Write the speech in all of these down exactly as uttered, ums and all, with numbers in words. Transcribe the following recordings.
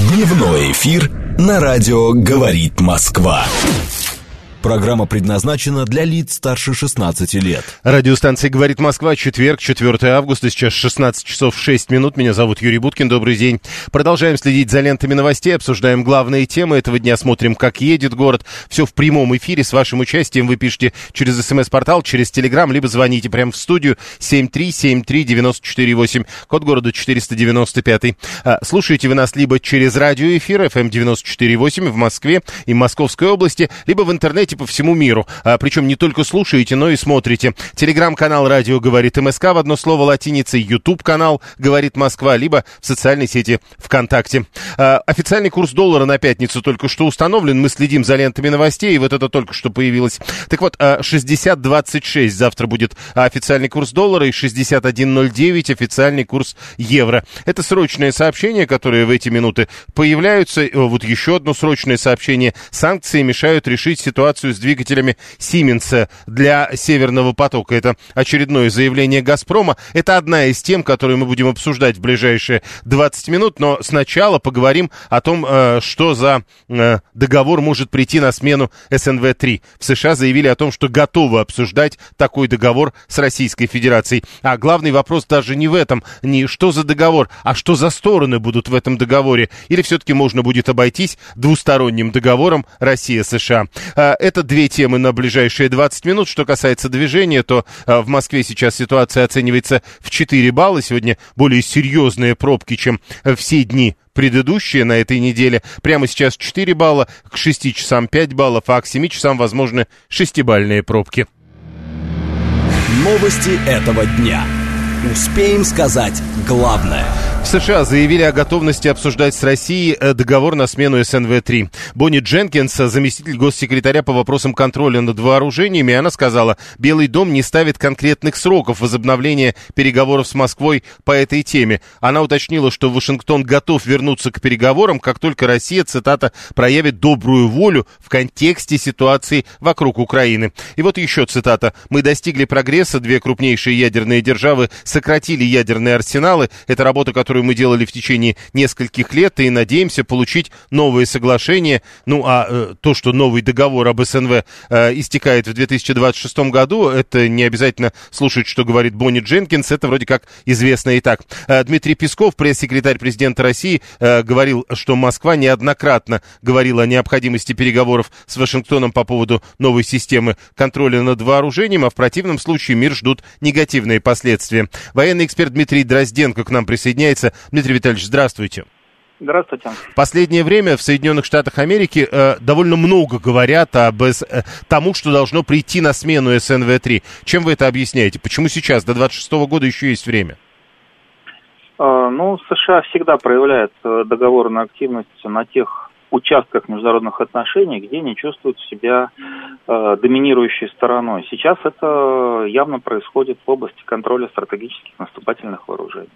Дневной эфир на радио «Говорит Москва». Программа предназначена для лиц старше шестнадцати лет. Радиостанция «Говорит Москва», четверг, четвёртое августа, сейчас шестнадцать часов шесть минут. Меня зовут Юрий Буткин, добрый день. Продолжаем следить за лентами новостей, обсуждаем главные темы этого дня, смотрим, как едет город. Все в прямом эфире, с вашим участием. Вы пишите через СМС-портал, через Телеграм, либо звоните прямо в студию семь три семь три девять четыре восемь, код города четыреста девяносто пять. Слушаете вы нас либо через радиоэфир эф эм девяносто четыре восемь в Москве и Московской области, либо в интернете по всему миру. А, причем не только слушаете, но и смотрите. Телеграм-канал «Радио говорит МСК» в одно слово латиницей, YouTube-канал «Говорит Москва», либо в социальной сети ВКонтакте. А, официальный курс доллара на пятницу только что установлен. Мы следим за лентами новостей, и вот это только что появилось. Так вот, шестьдесят двадцать шесть завтра будет официальный курс доллара, и шестьдесят один ноль девять официальный курс евро. Это срочные сообщения, которые в эти минуты появляются. Вот еще одно срочное сообщение. Санкции мешают решить ситуацию с двигателями Сименса для Северного потока. Это очередное заявление «Газпрома». Это одна из тем, которые мы будем обсуждать в ближайшие двадцать минут. Но сначала поговорим о том, что за договор может прийти на смену эс эн вэ три. В США заявили о том, что готовы обсуждать такой договор с Российской Федерацией. А главный вопрос даже не в этом, не что за договор, а что за стороны будут в этом договоре. Или все-таки можно будет обойтись двусторонним договором Россия-США. Это две темы на ближайшие двадцать минут. Что касается движения, то а, в Москве сейчас ситуация оценивается в четыре балла. Сегодня более серьезные пробки, чем все дни предыдущие на этой неделе. Прямо сейчас четыре балла, к шести часам пять баллов, а к семи часам возможны шестибалльные пробки. Новости этого дня. Успеем сказать главное. В США заявили о готовности обсуждать с Россией договор на смену эс эн вэ три. Бонни Дженкинс, заместитель госсекретаря по вопросам контроля над вооружениями, она сказала, Белый дом не ставит конкретных сроков возобновления переговоров с Москвой по этой теме. Она уточнила, что Вашингтон готов вернуться к переговорам, как только Россия, цитата, проявит добрую волю в контексте ситуации вокруг Украины. И вот еще цитата. «Мы достигли прогресса, две крупнейшие ядерные державы сократили ядерные арсеналы. Это работа, которую мы делали в течение нескольких лет, и надеемся получить новые соглашения». Ну, а э, то, что новый договор об эс эн вэ э, истекает в две тысячи двадцать шестом году, это не обязательно слушать, что говорит Бонни Дженкинс, это вроде как известно и так. Э, Дмитрий Песков, пресс-секретарь президента России, э, говорил, что Москва неоднократно говорила о необходимости переговоров с Вашингтоном по поводу новой системы контроля над вооружением, а в противном случае мир ждут негативные последствия. Военный эксперт Дмитрий Дрозденко к нам присоединяется. Дмитрий Витальевич, здравствуйте. Здравствуйте. В последнее время в Соединенных Штатах Америки э, довольно много говорят об э, тому, что должно прийти на смену эс эн вэ три. Чем вы это объясняете? Почему сейчас, до двадцать шестого года, еще есть время? Э, ну, США всегда проявляют договорную активность на тех участках международных отношений, где не чувствуют себя э, доминирующей стороной. Сейчас это явно происходит в области контроля стратегических наступательных вооружений.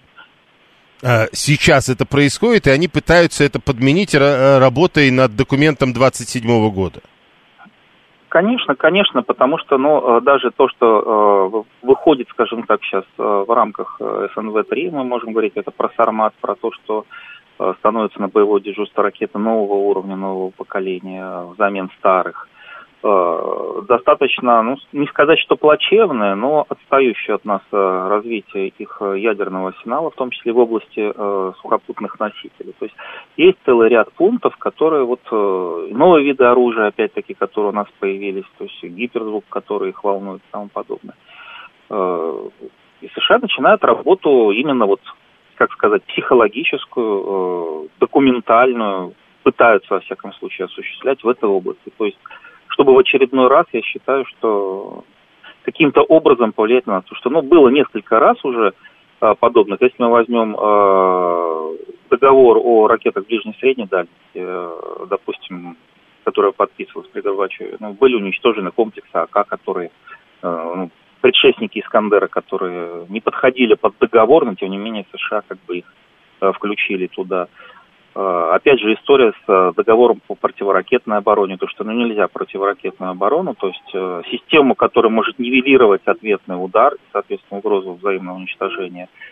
Сейчас это происходит, и они пытаются это подменить работой над документом двадцать седьмого года. Конечно, конечно, потому что, ну, даже то, что э, выходит, скажем так, сейчас э, в рамках эс эн вэ три, мы можем говорить, это про Сармат, про то, что э, становится на боевое дежурство ракеты нового уровня, нового поколения, взамен старых. Э, достаточно, ну, не сказать, что плачевное, но отстающее от нас э, развитие их ядерного арсенала, в том числе в области э, сухопутных носителей. То есть есть целый ряд пунктов, которые вот э, новые виды оружия, опять-таки, которые у нас появились, то есть гиперзвук, который их волнует и тому подобное. Э, и США начинают работу именно вот, как сказать, психологическую, э, документальную, пытаются, во всяком случае, осуществлять в этой области. То есть чтобы в очередной раз, я считаю, что каким-то образом повлиять на нас. Потому что, ну, было несколько раз уже а, подобных. Если мы возьмем а, договор о ракетах ближней и средней дальности, а, допустим, который подписывался при Горбачеве, ну, были уничтожены комплексы АК, которые, а, ну, предшественники Искандера, которые не подходили под договор, но, тем не менее, США как бы их а, включили туда. Опять же, история с договором по противоракетной обороне, то, что ну, нельзя противоракетную оборону, то есть э, систему, которая может нивелировать ответный удар, соответственно, угрозу взаимного уничтожения,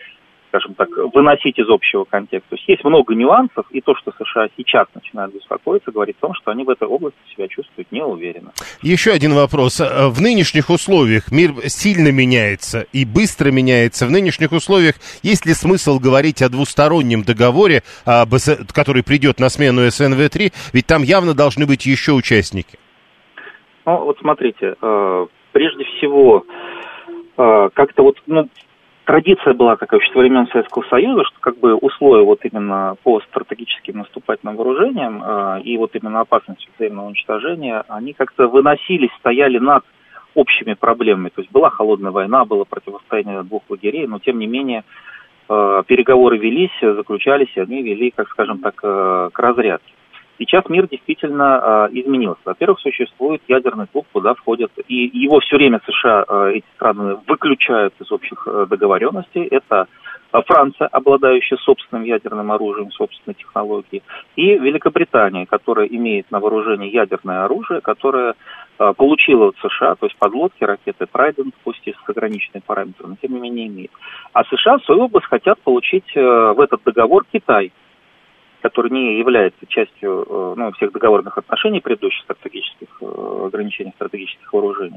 скажем так, выносить из общего контекста. То есть есть много нюансов, и то, что США сейчас начинают беспокоиться, говорит о том, что они в этой области себя чувствуют неуверенно. Еще один вопрос. В нынешних условиях мир сильно меняется и быстро меняется. В нынешних условиях есть ли смысл говорить о двустороннем договоре, который придет на смену эс эн вэ три? Ведь там явно должны быть еще участники. Ну, вот смотрите, прежде всего, как-то вот, ну, традиция была такая еще со времен Советского Союза, что как бы условия вот именно по стратегическим наступательным вооружениям э, и вот именно опасностью взаимного уничтожения, они как-то выносились, стояли над общими проблемами. То есть была холодная война, было противостояние двух лагерей, но тем не менее э, переговоры велись, заключались, и они вели, как скажем так, э, к разрядке. Сейчас мир действительно э, изменился. Во-первых, существует ядерный клуб, куда входят, и его все время США, э, эти страны, выключают из общих э, договоренностей. Это Франция, обладающая собственным ядерным оружием, собственной технологией, и Великобритания, которая имеет на вооружении ядерное оружие, которое э, получила от США, то есть подлодки, ракеты Трайдент, пусть и с ограниченными параметрами, но тем не менее имеет. А США в свою область хотят получить э, в этот договор Китай, который не является частью ну, всех договорных отношений предыдущих стратегических ограничений стратегических вооружений,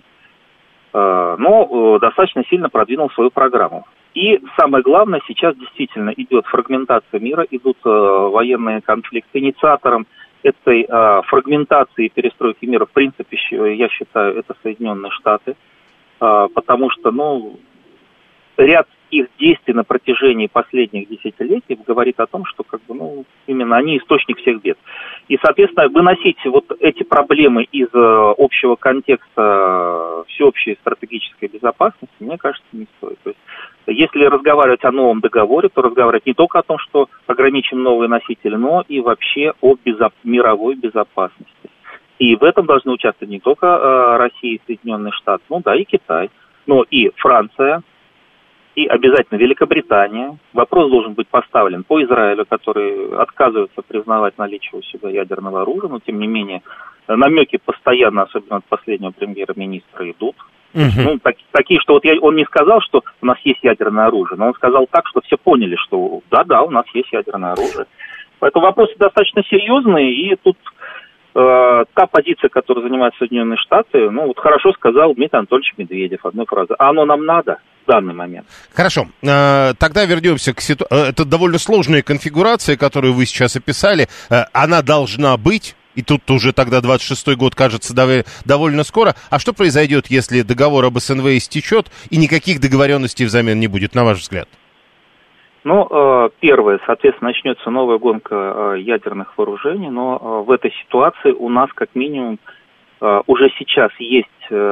но достаточно сильно продвинул свою программу. И самое главное, сейчас действительно идет фрагментация мира, идут военные конфликты. Инициатором этой фрагментации и перестройки мира, в принципе, я считаю, это Соединенные Штаты, потому что, ну, ряд их действий на протяжении последних десятилетий говорит о том, что как бы, ну, именно они источник всех бед. И, соответственно, выносить вот эти проблемы из общего контекста всеобщей стратегической безопасности, мне кажется, не стоит. То есть, если разговаривать о новом договоре, то разговаривать не только о том, что ограничим новые носители, но и вообще о безо- мировой безопасности. И в этом должны участвовать не только э, Россия и Соединенные Штаты, ну да, и Китай, но и Франция, и обязательно Великобритания. Вопрос должен быть поставлен по Израилю, который отказывается признавать наличие у себя ядерного оружия, но тем не менее намеки постоянно, особенно от последнего премьер-министра, идут. Uh-huh. Ну, так, такие, что вот я, он не сказал, что у нас есть ядерное оружие, но он сказал так, что все поняли, что да-да, у нас есть ядерное оружие. Поэтому вопросы достаточно серьезные, и тут э, та позиция, которую занимают Соединенные Штаты, ну вот хорошо сказал Дмитрий Анатольевич Медведев одной фразой: а оно нам надо в данный момент. Хорошо, тогда вернемся к ситуации. Это довольно сложная конфигурация, которую вы сейчас описали. Она должна быть, и тут уже тогда двадцать шестой год кажется довольно скоро. А что произойдет, если договор об эс эн вэ истечет и никаких договоренностей взамен не будет, на ваш взгляд? Ну, первое, соответственно, начнется новая гонка ядерных вооружений, но в этой ситуации у нас как минимум уже сейчас есть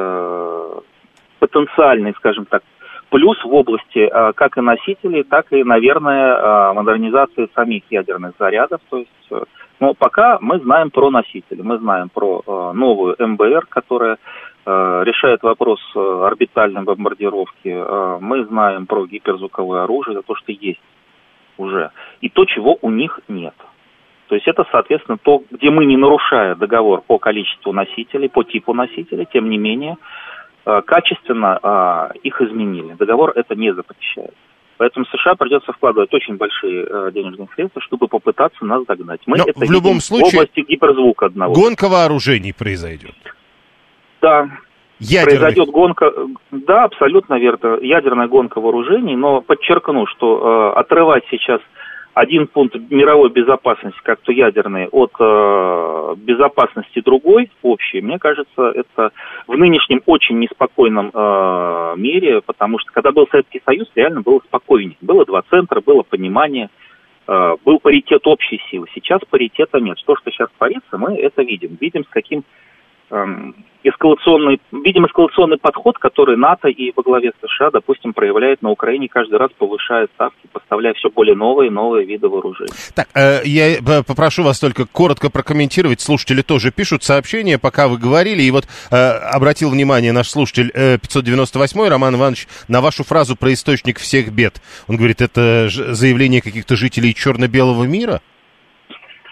потенциальный, скажем так, плюс в области а, как и носителей, так и, наверное, а, модернизации самих ядерных зарядов. То есть, а, ну, пока мы знаем про носители, мы знаем про а, новую эм бэ эр, которая а, решает вопрос а, орбитальной бомбардировки. А, мы знаем про гиперзвуковое оружие, это то, что есть уже, и то, чего у них нет. То есть это, соответственно, то, где мы, не нарушая договор по количеству носителей, по типу носителей, тем не менее, качественно а, их изменили. Договор это не запрещает. Поэтому США придется вкладывать очень большие а, денежные средства, чтобы попытаться нас догнать. Мы Но это в любом случае, в области гиперзвука одного. Гонка вооружений произойдет. Да. Ядерный. Произойдет гонка, да, абсолютно верно, ядерная гонка вооружений, но подчеркну, что а, отрывать сейчас один пункт мировой безопасности, как то ядерный, от э, безопасности другой, общей, мне кажется, это в нынешнем очень неспокойном э, мире, потому что когда был Советский Союз, реально было спокойнее. Было два центра, было понимание, э, был паритет общей силы. Сейчас паритета нет. То, что сейчас творится, мы это видим. Видим, с каким э, эскалационный, видим эскалационный подход, который НАТО и во главе США, допустим, проявляет на Украине, каждый раз повышая ставки, поставляя все более новые и новые виды вооружений. Так, э, я попрошу вас только коротко прокомментировать. Слушатели тоже пишут сообщения, пока вы говорили. И вот э, обратил внимание наш слушатель э, пятьсот девяносто восьмой, Роман Иванович, на вашу фразу про источник всех бед. Он говорит, это заявление каких-то жителей черно-белого мира?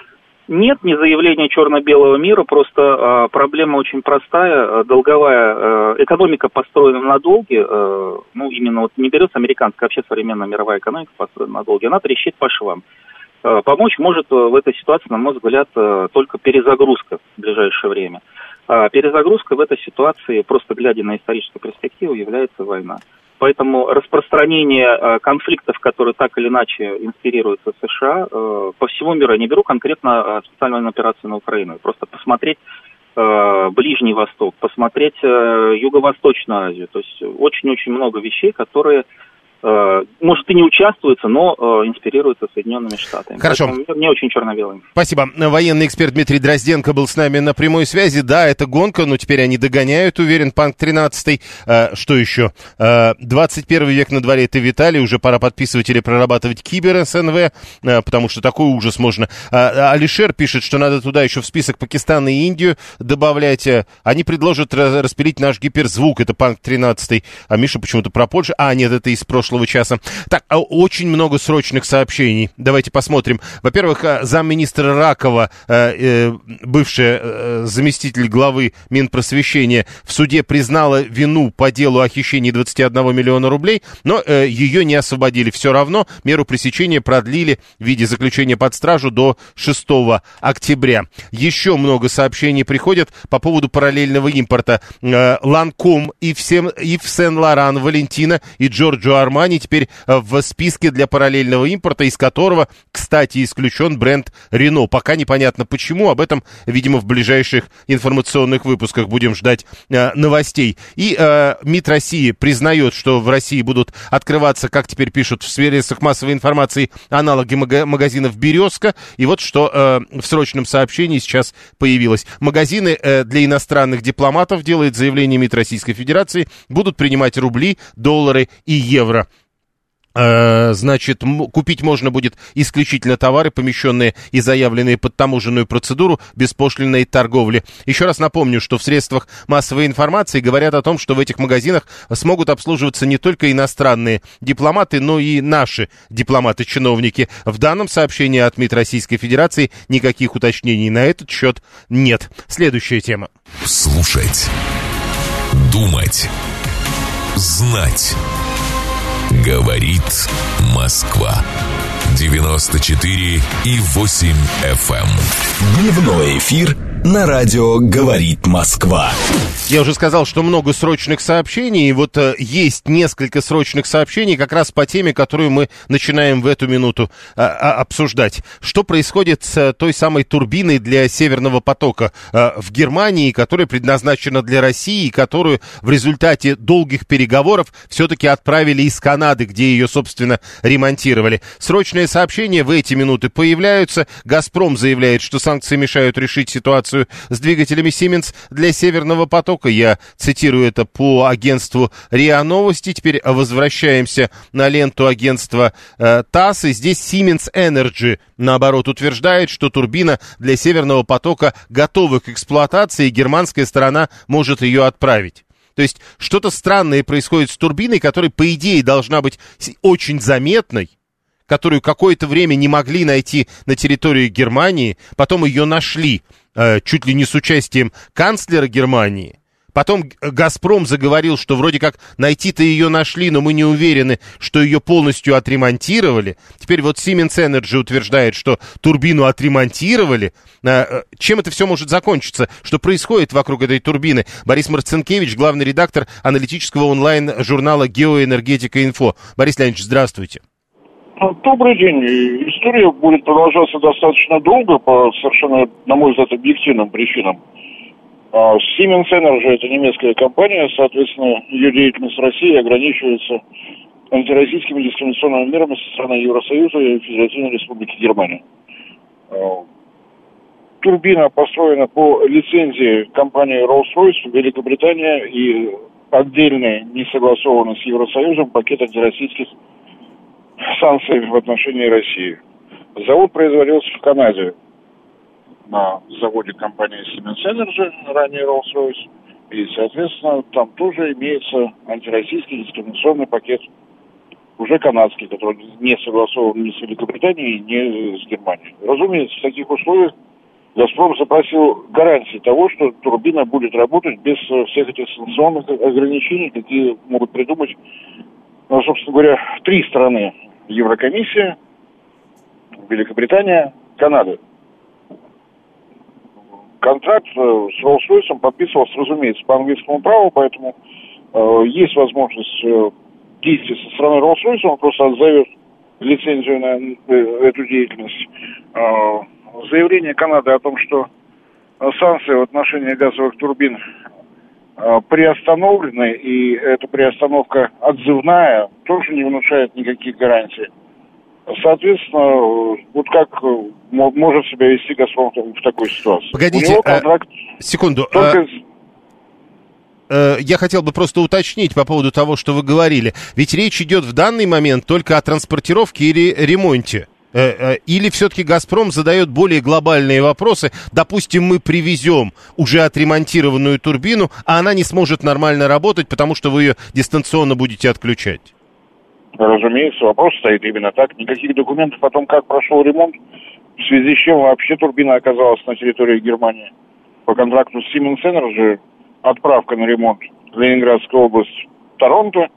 Нет, не заявление черно-белого мира, просто э, проблема очень простая, долговая, э, экономика построена на долге, э, ну, именно вот не берется американская, вообще современная мировая экономика построена на долге, она трещит по швам. Э, помочь может э, в этой ситуации, на мой взгляд, э, только перезагрузка в ближайшее время. А перезагрузка в этой ситуации, просто глядя на историческую перспективу, является война. Поэтому распространение э, конфликтов, которые так или иначе инспирируются США, э, по всему миру, я не беру конкретно э, специальную военную операцию на Украину, просто посмотреть э, Ближний Восток, посмотреть э, Юго-Восточную Азию. То есть очень-очень много вещей, которые, э, может, и не участвуются, но э, инспирируются Соединенными Штатами. Хорошо. Поэтому не очень черно-белый. Спасибо. Военный эксперт Дмитрий Дрозденко был с нами на прямой связи. Да, это гонка, но теперь они догоняют, уверен, Панк тринадцатый. А, что еще? А, двадцать первый век на дворе, это Виталий. Уже пора подписывать или прорабатывать кибер-СНВ, а, потому что такой ужас можно. А, Алишер пишет, что надо туда еще в список Пакистана и Индию добавлять. Они предложат распилить наш гиперзвук. Это Панк тринадцатый. А Миша почему-то про Польшу. А, нет, это из прошлого часа. Так, очень много срочных сообщений. Давайте посмотрим. Во-первых, замминистра Ракова, бывшая заместитель главы Минпросвещения, в суде признала вину по делу о хищении двадцати одного миллиона рублей, но ее не освободили. Все равно меру пресечения продлили в виде заключения под стражу до шестого октября. Еще много сообщений приходят по поводу параллельного импорта. Ланком, Ив Сен-Лоран, Валентина и Джорджо Армани теперь в списке для параллельного импорта, из которого, кстати, исключен бренд Рено. Пока непонятно почему, об этом, видимо, в ближайших информационных выпусках будем ждать э, новостей. И э, МИД России признает, что в России будут открываться, как теперь пишут в средствах массовой информации, аналоги мага- магазинов «Березка». И вот что э, в срочном сообщении сейчас появилось. Магазины э, для иностранных дипломатов, делает заявление МИД Российской Федерации, будут принимать рубли, доллары и евро. Значит, купить можно будет исключительно товары, помещенные и заявленные под таможенную процедуру беспошлинной торговли. Еще раз напомню, что в средствах массовой информации говорят о том, что в этих магазинах смогут обслуживаться не только иностранные дипломаты, но и наши дипломаты-чиновники. В данном сообщении от МИД Российской Федерации никаких уточнений на этот счет нет. Следующая тема. Слушать, думать, знать. Говорит Москва. девяносто четыре и восемь эф эм. Дневной эфир на радио «Говорит Москва». Я уже сказал, что много срочных сообщений, и вот э, есть несколько срочных сообщений как раз по теме, которую мы начинаем в эту минуту э, обсуждать. Что происходит с э, той самой турбиной для Северного потока э, в Германии, которая предназначена для России, и которую в результате долгих переговоров все-таки отправили из Канады, где ее, собственно, ремонтировали. Срочные сообщения в эти минуты появляются. «Газпром» заявляет, что санкции мешают решить ситуацию с двигателями Siemens для Северного потока. Я цитирую это по агентству РИА Новости. Теперь возвращаемся на ленту агентства э, ТАСС. И здесь Siemens Energy, наоборот, утверждает, что турбина для Северного потока готова к эксплуатации, и германская сторона может ее отправить. То есть что-то странное происходит с турбиной, которая, по идее, должна быть очень заметной, которую какое-то время не могли найти на территории Германии, потом ее нашли, э, чуть ли не с участием канцлера Германии. Потом «Газпром» заговорил, что вроде как найти-то ее нашли, но мы не уверены, что ее полностью отремонтировали. Теперь вот Siemens Energy утверждает, что турбину отремонтировали. Чем это все может закончиться? Что происходит вокруг этой турбины? Борис Марцинкевич, главный редактор аналитического онлайн-журнала «Геоэнергетика Инфо». Борис Леонидович, здравствуйте. Добрый день. История будет продолжаться достаточно долго по совершенно, на мой взгляд, объективным причинам. Siemens Energy – это немецкая компания, соответственно, ее деятельность в России ограничивается антироссийскими дискриминационными мерами со стороны Евросоюза и Федеративной Республики Германия. Турбина построена по лицензии компании Rolls-Royce в Великобритании и отдельный, не согласованный с Евросоюзом, пакет антироссийских санкций в отношении России. Завод производился в Канаде на заводе компании Siemens Energy, ранее Rolls-Royce, и, соответственно, там тоже имеется антироссийский дискриминационный пакет, уже канадский, который не согласован ни с Великобританией, ни с Германией. Разумеется, в таких условиях «Газпром» запросил гарантии того, что турбина будет работать без всех этих санкционных ограничений, какие могут придумать, ну, собственно говоря, три страны. Еврокомиссия, Великобритания, Канада. Контракт с Rolls-Royce подписывался, разумеется, по английскому праву, поэтому э, есть возможность э, действий со стороны Rolls-Royce, он просто отзовет лицензию на э, эту деятельность. Э, заявление Канады о том, что санкции в отношении газовых турбин э, приостановлены, и эта приостановка отзывная, тоже не внушает никаких гарантий. Соответственно, вот как может себя вести «Газпром» в такой ситуации? Погодите, контракт... а, секунду. Только... А, я хотел бы просто уточнить по поводу того, что вы говорили. Ведь речь идет в данный момент только о транспортировке или ремонте. Или все-таки «Газпром» задает более глобальные вопросы? Допустим, мы привезем уже отремонтированную турбину, а она не сможет нормально работать, потому что вы ее дистанционно будете отключать. Разумеется, вопрос стоит именно так. Никаких документов о том, как прошел ремонт, в связи с чем вообще турбина оказалась на территории Германии. По контракту с Siemens Energy отправка на ремонт в Ленинградскую область, Торонто,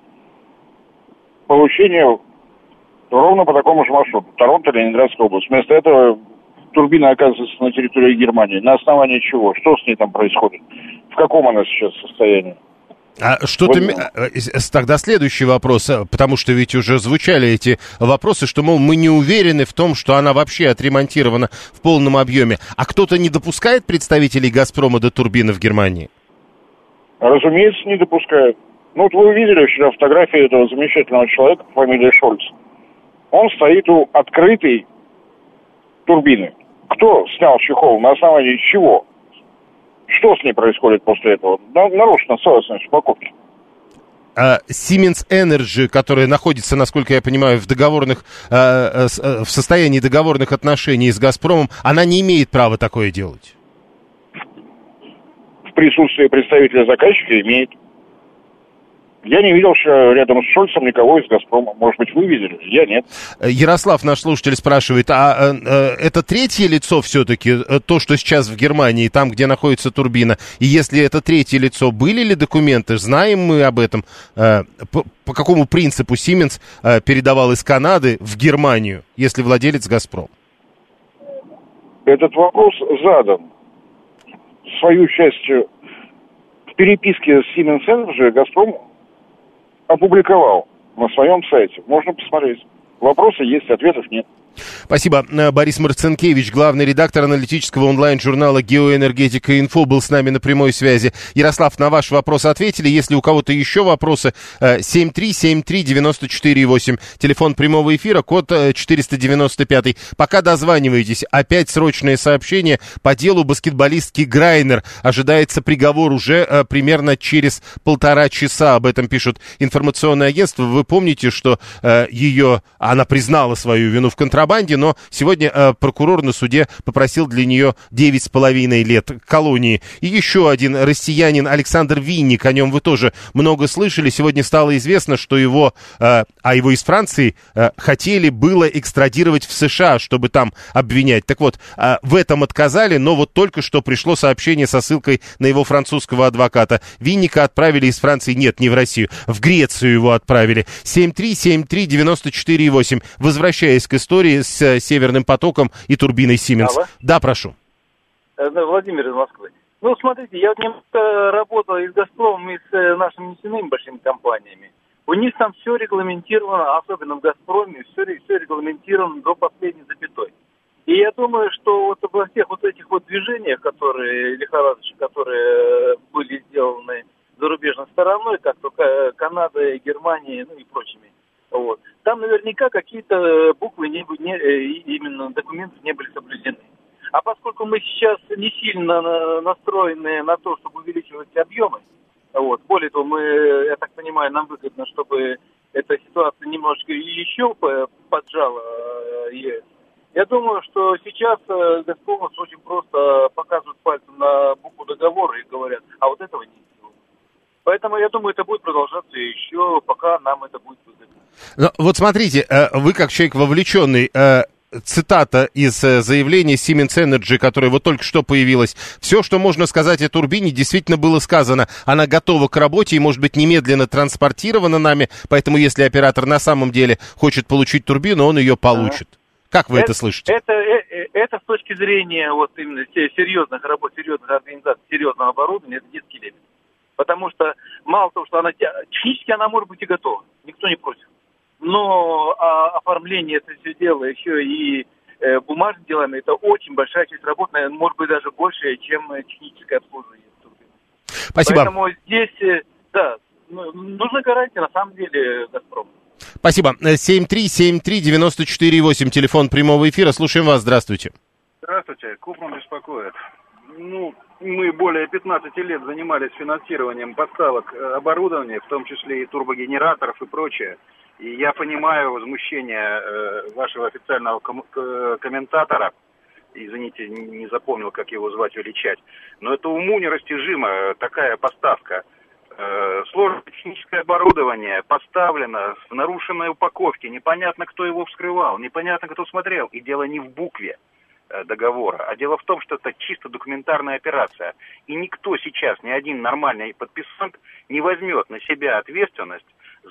получение ровно по такому же маршруту. Торонто, Ленинградская область. Вместо этого турбина оказывается на территории Германии. На основании чего? Что с ней там происходит? В каком она сейчас состоянии? А что-то... Вот. Тогда следующий вопрос, потому что ведь уже звучали эти вопросы, что, мол, мы не уверены в том, что она вообще отремонтирована в полном объеме. А кто-то не допускает представителей «Газпрома» до турбины в Германии? Разумеется, не допускает. Ну, вот вы увидели вчера фотографии этого замечательного человека по фамилии Шольц. Он стоит у открытой турбины. Кто снял чехол? На основании чего? Что с ней происходит после этого? Нарушена целостность упаковки. А Siemens Energy, которая находится, насколько я понимаю, в договорных, э, в состоянии договорных отношений с «Газпромом», она не имеет права такое делать? В присутствии представителя заказчика имеет. Я не видел что рядом с Шольцем никого из «Газпрома». Может быть, вы видели? Я нет. Ярослав, наш слушатель, спрашивает, а э, это третье лицо все-таки, то, что сейчас в Германии, там, где находится турбина? И если это третье лицо, были ли документы? Знаем мы об этом? Э, по, по какому принципу Siemens э, передавал из Канады в Германию, если владелец «Газпром»? Этот вопрос задан. Свою часть в переписке с Siemens Energy «Газпром» опубликовал на своем сайте. Можно посмотреть. Вопросы есть, ответов нет. Спасибо. Борис Марцинкевич, главный редактор аналитического онлайн-журнала «Геоэнергетика Инфо», был с нами на прямой связи. Ярослав, на ваш вопрос ответили. Если у кого-то еще вопросы, семь три семь три девять четыре восемь. Телефон прямого эфира, код четыреста девяносто пять. Пока дозваниваетесь, опять срочное сообщение по делу баскетболистки Грайнер. Ожидается приговор уже примерно через полтора часа. Об этом пишут информационное агентство. Вы помните, что ее, она признала свою вину в контрабанде, но сегодня э, прокурор на суде попросил для нее девять с половиной лет колонии. И еще один россиянин Александр Винник, о нем вы тоже много слышали. Сегодня стало известно, что его, э, а его из Франции э, хотели было экстрадировать в США, чтобы там обвинять. Так вот, э, в этом отказали, но вот только что пришло сообщение со ссылкой на его французского адвоката. Винника отправили из Франции, нет, не в Россию, в Грецию его отправили. семь три семь три девять четыре восемь. Возвращаясь к истории с Северным потоком и турбиной Siemens. Алло. Да, прошу. Владимир из Москвы. Ну, смотрите, я вот немного работал и с «Газпромом», и с нашими нефтяными большими компаниями. У них там все регламентировано, особенно в «Газпроме», все, все регламентировано до последней запятой. И я думаю, что вот во всех вот этих вот движениях, которые, лихорадочных, которые были сделаны зарубежной стороной, как только Канадой, Германией, ну и прочими, вот. Там наверняка какие-то буквы, не, не, именно документы не были соблюдены. А поскольку мы сейчас не сильно настроены на то, чтобы увеличивать объемы, вот, более того, мы, я так понимаю, нам выгодно, чтобы эта ситуация немножко еще поджала ЕС. Я думаю, что сейчас «Газпром» очень просто показывают пальцем на букву договора и говорят, а вот этого нет. Поэтому, я думаю, это будет продолжаться еще, пока нам это будет выгодно. Ну, вот смотрите, вы как человек вовлеченный, цитата из э, заявления Siemens Energy, которое вот только что появилось. Все, что можно сказать о турбине, действительно было сказано. Она готова к работе и может быть немедленно транспортирована нами, поэтому если оператор на самом деле хочет получить турбину, он ее получит. Как вы это, это слышите? Это, это, это с точки зрения вот именно серьезных работ, серьезных организаций, серьезного оборудования, это детский лепет. Потому что мало того, что она технически она может быть и готова, никто не против. Но а, оформление это все дело, еще и э, бумажными делами, это очень большая часть работы, может быть даже больше, чем техническое обслуживание. Спасибо. Поэтому здесь, да, нужна гарантия на самом деле «Газпрома». Спасибо. семь три семь три девять четыре восемь, телефон прямого эфира. Слушаем вас. Здравствуйте. Здравствуйте. Купрум беспокоит. Ну, мы более пятнадцати лет занимались финансированием поставок оборудования, в том числе и турбогенераторов и прочее. И я понимаю возмущение э, вашего официального ком- комментатора. Извините, не запомнил, как его звать, величать. Но это уму нерастяжимо, такая поставка. Э, сложное техническое оборудование поставлено в нарушенной упаковке. Непонятно, кто его вскрывал, непонятно, кто смотрел. И дело не в букве э, договора, а дело в том, что это чисто документарная операция. И никто сейчас, ни один нормальный подписант не возьмет на себя ответственность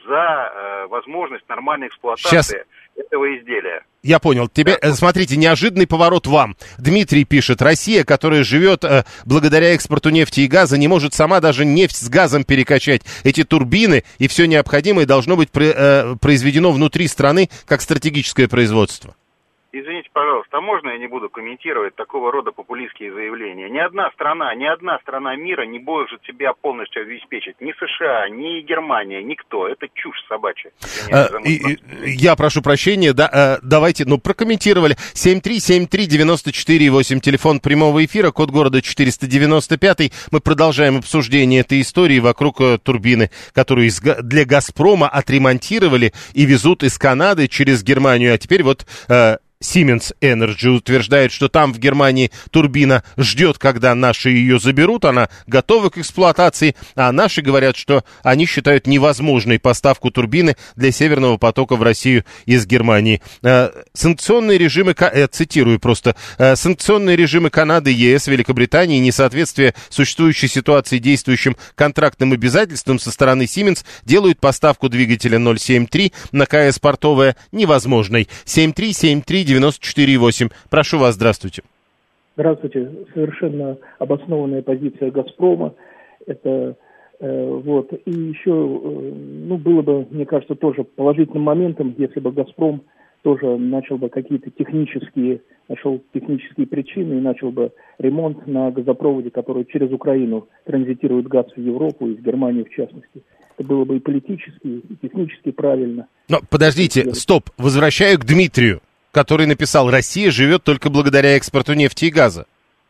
за э, возможность нормальной эксплуатации Сейчас. этого изделия. Я понял. Тебе, да. Смотрите, неожиданный поворот вам. Дмитрий пишет, Россия, которая живет э, благодаря экспорту нефти и газа, не может сама даже нефть с газом перекачать. Эти турбины и все необходимое должно быть при, э, произведено внутри страны как стратегическое производство. Извините, пожалуйста, а можно я не буду комментировать такого рода популистские заявления? Ни одна страна, ни одна страна мира не может себя полностью обеспечить. Ни США, ни Германия, никто. Это чушь собачья. А, и, я прошу прощения, да, а, давайте, ну, прокомментировали. семь три семь три девять четыре восемь, телефон прямого эфира, код города четыреста девяносто пять. Мы продолжаем обсуждение этой истории вокруг uh, турбины, которую из, для «Газпрома» отремонтировали и везут из Канады через Германию. А теперь вот... Uh, Siemens Energy утверждает, что там в Германии турбина ждет, когда наши ее заберут, она готова к эксплуатации, а наши говорят, что они считают невозможной поставку турбины для Северного потока в Россию из Германии. Э, санкционные режимы, э, цитирую просто, э, санкционные режимы Канады, ЕС, Великобритании, несоответствие существующей ситуации действующим контрактным обязательствам со стороны Siemens делают поставку двигателя ноль семь три на КС «Портовая» невозможной. семь три семь три девять четыре восемь. Прошу вас, здравствуйте. Здравствуйте. Совершенно обоснованная позиция «Газпрома». Это э, вот. И еще, э, ну, было бы, мне кажется, тоже положительным моментом, если бы «Газпром» тоже начал бы какие-то технические, нашел технические причины и начал бы ремонт на газопроводе, который через Украину транзитирует газ в Европу и в Германию в частности. Это было бы и политически, и технически правильно. Но подождите, стоп, возвращаю к Дмитрию, который написал, Россия живет только благодаря экспорту нефти и газа.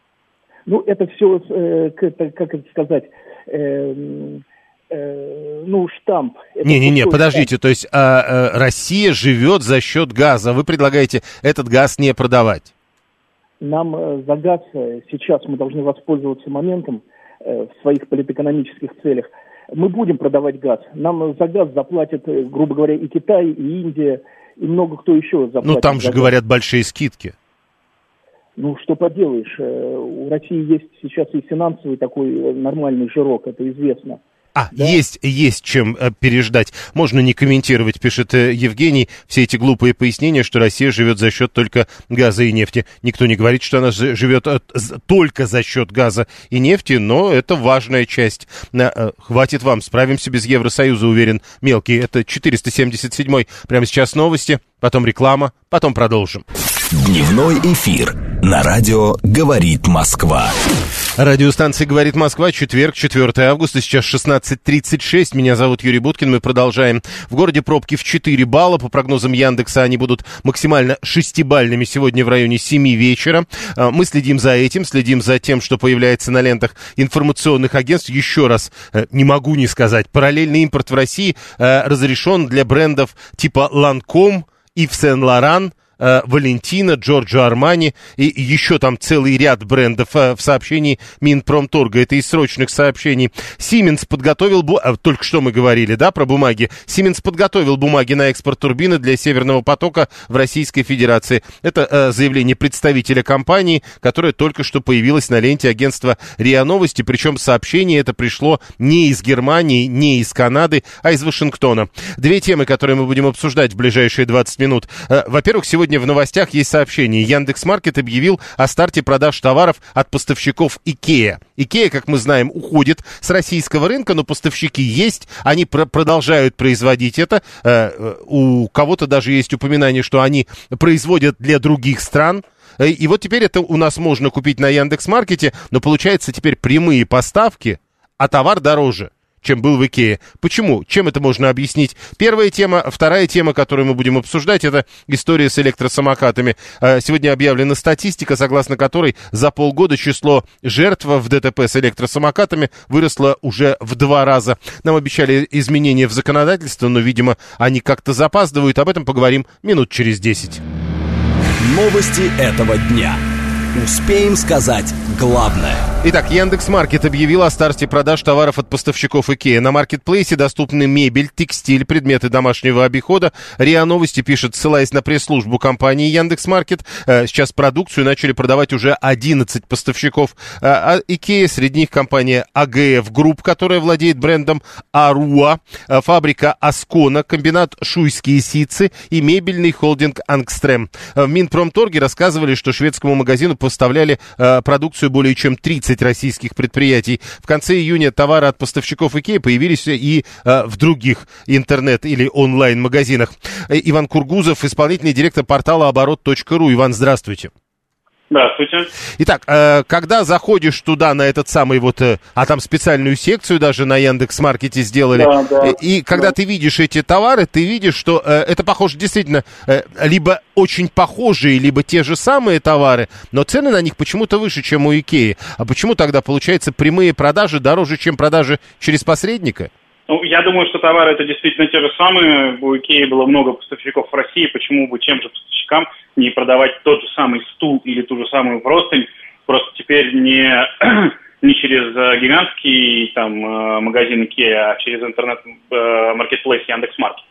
Ну, это все, э, как, как это сказать, э, э, ну, штамп. Не-не-не, подождите, штамп. То есть э, э, Россия живет за счет газа. Вы предлагаете этот газ не продавать? Нам э, за газ э, сейчас мы должны воспользоваться моментом э, в своих политэкономических целях. Мы будем продавать газ. Нам за газ заплатят, э, грубо говоря, и Китай, и Индия, и много кто еще заплатит. Ну, там же, говорят, большие скидки. Ну, что поделаешь. У России есть сейчас и финансовый такой нормальный жирок, это известно. А, да? есть, есть чем э, переждать. Можно не комментировать, пишет э, Евгений, все эти глупые пояснения, что Россия живет за счет только газа и нефти. Никто не говорит, что она живет э, только за счет газа и нефти, но это важная часть. Э, э, хватит вам, справимся без Евросоюза, уверен мелкий. Это четыреста семьдесят седьмой. Прямо сейчас новости, потом реклама, потом продолжим. Дневной эфир на радио «Говорит Москва». Радиостанция «Говорит Москва», четверг, четвёртое августа, сейчас шестнадцать тридцать шесть. Меня зовут Юрий Буткин, мы продолжаем. В городе пробки в четыре балла. По прогнозам Яндекса они будут максимально шестибалльными сегодня в районе семи вечера. Мы следим за этим, следим за тем, что появляется на лентах информационных агентств. Еще раз, не могу не сказать, параллельный импорт в России разрешен для брендов типа Lancome, Yves Saint Laurent, э, Валентина, Джорджо Армани и, и еще там целый ряд брендов э, в сообщении Минпромторга. Это из срочных сообщений. Siemens подготовил, бу... а, только что мы говорили, да, про бумаги. Siemens подготовил бумаги на экспорт турбины для Северного потока в Российской Федерации. Это э, заявление представителя компании, которое только что появилось на ленте агентства РИА Новости. Причем сообщение это пришло не из Германии, не из Канады, а из Вашингтона. Две темы, которые мы будем обсуждать в ближайшие двадцать минут. Э, во-первых, сегодня в новостях есть сообщение. Яндекс.Маркет объявил о старте продаж товаров от поставщиков IKEA. IKEA, как мы знаем, уходит с российского рынка, но поставщики есть, они пр- продолжают производить это. Э, у кого-то даже есть упоминание, что они производят для других стран. И вот теперь это у нас можно купить на Яндекс.Маркете, но получается теперь прямые поставки, а товар дороже, чем был в IKEA. Почему? Чем это можно объяснить? Первая тема. Вторая тема, которую мы будем обсуждать, это история с электросамокатами. Сегодня объявлена статистика, согласно которой за полгода число жертв в ДТП с электросамокатами выросло уже в два раза. Нам обещали изменения в законодательство, но, видимо, они как-то запаздывают. Об этом поговорим минут через десять. Новости этого дня. Успеем сказать главное. Итак, Яндекс.Маркет объявил о старте продаж товаров от поставщиков IKEA. На маркетплейсе доступны мебель, текстиль, предметы домашнего обихода. РИА Новости пишет, ссылаясь на пресс-службу компании Яндекс.Маркет, сейчас продукцию начали продавать уже одиннадцать поставщиков. А IKEA, среди них компания АГФ Групп, которая владеет брендом Аруа, фабрика Аскона, комбинат Шуйские ситцы и мебельный холдинг Ангстрем. В Минпромторге рассказывали, что шведскому магазину поставляли э, продукцию более чем тридцать российских предприятий. В конце июня товары от поставщиков IKEA появились и э, в других интернет- или онлайн-магазинах. Э, Иван Кургузов, исполнительный директор портала оборот точка ру. Иван, здравствуйте. Здравствуйте. Итак, э, когда заходишь туда, на этот самый вот, э, а там специальную секцию даже на Яндекс.Маркете сделали, да, да, э, и когда да. ты видишь эти товары, ты видишь, что э, это похоже действительно э, либо очень похожие, либо те же самые товары, но цены на них почему-то выше, чем у IKEA. А почему тогда, получается, прямые продажи дороже, чем продажи через посредника? Ну, я думаю, что товары это действительно те же самые. У IKEA было много поставщиков в России. Почему бы тем же поставщикам не продавать тот же самый стул или ту же самую простынь? Просто теперь не, не через гигантский там, магазин IKEA, а через интернет-маркетплейс Яндекс.Маркет.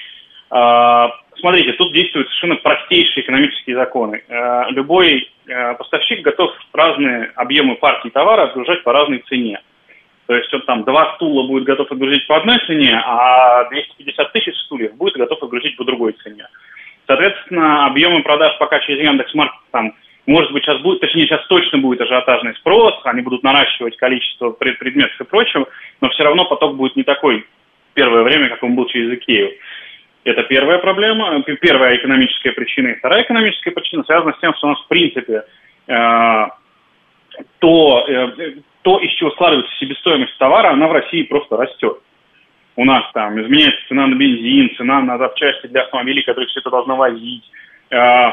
Смотрите, тут действуют совершенно простейшие экономические законы. Любой поставщик готов разные объемы партий товара отгружать по разной цене. То есть он там два стула будет готов отгрузить по одной цене, а двести пятьдесят тысяч стульев будет готов отгрузить по другой цене. Соответственно, объемы продаж пока через Яндекс.Маркет там, может быть, сейчас будет, точнее, сейчас точно будет ажиотажный спрос, они будут наращивать количество предметов и прочего, но все равно поток будет не такой первое время, как он был через IKEA. Это первая проблема, первая экономическая причина. И вторая экономическая причина связана с тем, что у нас, в принципе, э, то... Э, то, из чего складывается себестоимость товара, она в России просто растет. У нас там изменяется цена на бензин, цена на запчасти для автомобилей, которые все это должны возить, э,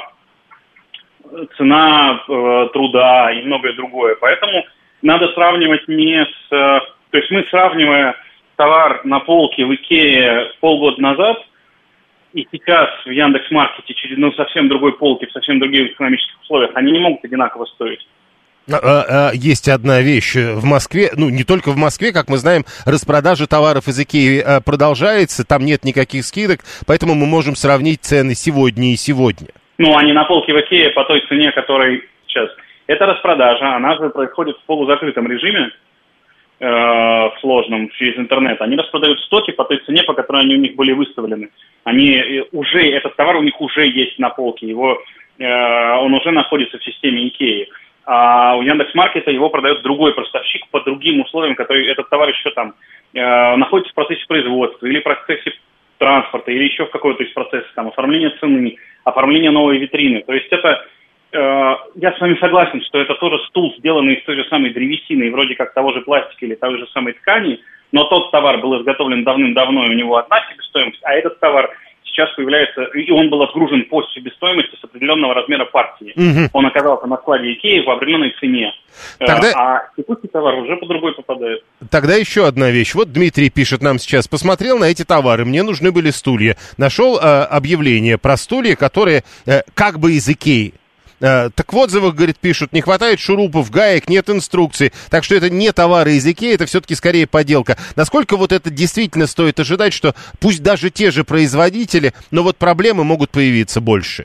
цена э, труда и многое другое. Поэтому надо сравнивать не с... Э, то есть мы, сравнивая товар на полке в IKEA полгода назад и сейчас в Яндекс.Маркете через ну, совсем другой полке, в совсем других экономических условиях, они не могут одинаково стоить. Есть одна вещь в Москве, ну не только в Москве, как мы знаем, распродажа товаров из IKEA продолжается, там нет никаких скидок, поэтому мы можем сравнить цены сегодня и сегодня. Ну, они на полке в IKEA по той цене, которой сейчас. Это распродажа, она же происходит в полузакрытом режиме, э, сложном, через интернет. Они распродают стоки по той цене, по которой они у них были выставлены. Они уже, этот товар у них уже есть на полке, его, э, он уже находится в системе IKEA. А у Яндекс.Маркета его продает другой поставщик по другим условиям, который этот товар еще там э, находится в процессе производства или в процессе транспорта, или еще в какой-то из процессов, там, оформления цены, оформления новой витрины. То есть это, э, я с вами согласен, что это тоже стул, сделанный из той же самой древесины, вроде как того же пластика или той же самой ткани, но тот товар был изготовлен давным-давно, и у него одна себестоимость, а этот товар сейчас появляется, и он был отгружен по себестоимости с определенного размера партии. Угу. Он оказался на складе Икеи в определенной цене. Тогда... А текущий товар уже по другой попадает. Тогда еще одна вещь. Вот Дмитрий пишет нам сейчас. Посмотрел на эти товары, мне нужны были стулья. Нашел э, объявление про стулья, которые э, как бы из Икеи. Так в отзывах, говорит, пишут, не хватает шурупов, гаек, нет инструкции. Так что это не товары из Икеи, это все-таки скорее подделка. Насколько вот это действительно стоит ожидать, что пусть даже те же производители, но вот проблемы могут появиться больше?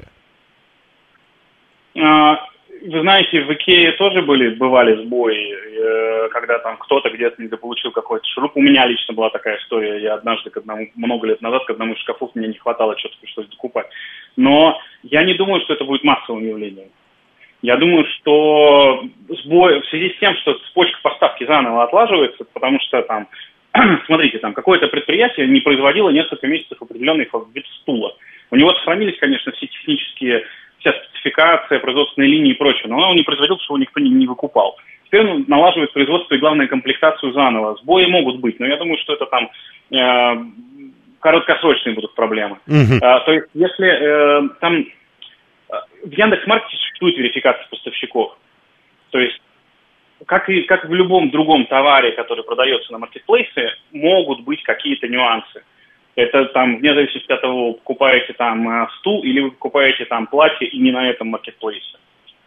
Вы знаете, в Икее тоже были, бывали сбои, когда там кто-то где-то недополучил какой-то шуруп. У меня лично была такая история. Я однажды, к одному, много лет назад, к одному из шкафов мне не хватало что-то, пришлось докупать. Но я не думаю, что это будет массовым явлением. Я думаю, что сбой в связи с тем, что цепочка поставки заново отлаживается, потому что там, смотрите, там какое-то предприятие не производило несколько месяцев определенный вид стула. У него сохранились, конечно, все технические, вся спецификация, производственные линии и прочее, но он не производил, потому что его никто не, не выкупал. Теперь он налаживает производство и, главное, комплектацию заново. Сбои могут быть, но я думаю, что это там э, короткосрочные будут проблемы. Uh-huh. А, то есть, если э, там в Яндекс.Маркете существует верификация поставщиков, то есть, как и как в любом другом товаре, который продается на маркетплейсе, могут быть какие-то нюансы. Это там, вне зависимости от того, вы покупаете там стул или вы покупаете там платье и не на этом маркетплейсе.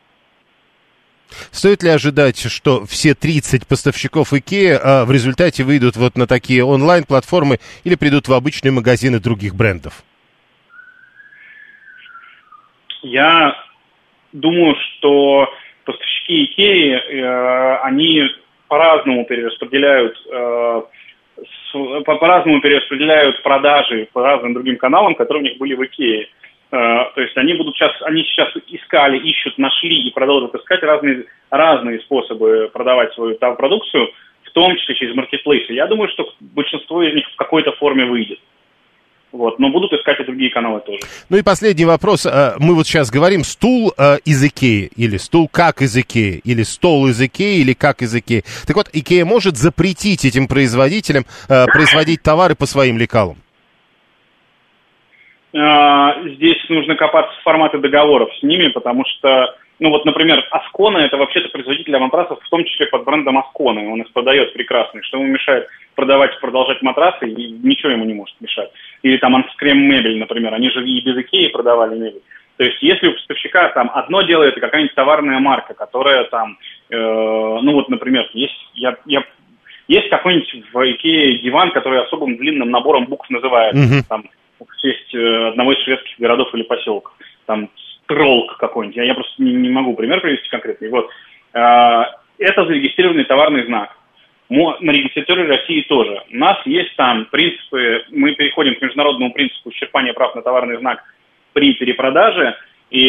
Стоит ли ожидать, что все тридцать поставщиков Икеи а, в результате выйдут вот на такие онлайн-платформы или придут в обычные магазины других брендов? Я думаю, что поставщики Икеи, э, они по-разному перераспределяют, э, с, по- по-разному перераспределяют продажи по разным другим каналам, которые у них были в Икее. Uh, то есть они будут сейчас, они сейчас искали, ищут, нашли и продолжат искать разные, разные способы продавать свою там, продукцию, в том числе через маркетплейсы. Я думаю, что большинство из них в какой-то форме выйдет. Вот, но будут искать и другие каналы тоже. Ну и последний вопрос. Мы вот сейчас говорим стул из Икеи, или стул как из Икеи, или стол из Икеи, или как из Икеи. Так вот, Икея может запретить этим производителям производить товары по своим лекалам? Здесь нужно копаться в форматы договоров с ними, потому что, ну вот, например, Аскона — это вообще-то производитель матрасов, в том числе под брендом Аскона, и он их продает прекрасный, что ему мешает продавать, продолжать матрасы, и ничего ему не может мешать. Или там Анскрем мебель, например, они же и без Икеи продавали мебель. То есть если у поставщика там одно дело, это какая-нибудь товарная марка, которая там, э, ну вот, например, есть, я, я, есть какой-нибудь в Икее диван, который особым длинным набором букв называется, mm-hmm. там, в честь э, одного из шведских городов или поселков, там Стролк какой-нибудь, я, я просто не, не могу пример привести конкретный. Вот. Э, это зарегистрированный товарный знак. Мо, на регистратуре России тоже. У нас есть там принципы, мы переходим к международному принципу исчерпания прав на товарный знак при перепродаже, и,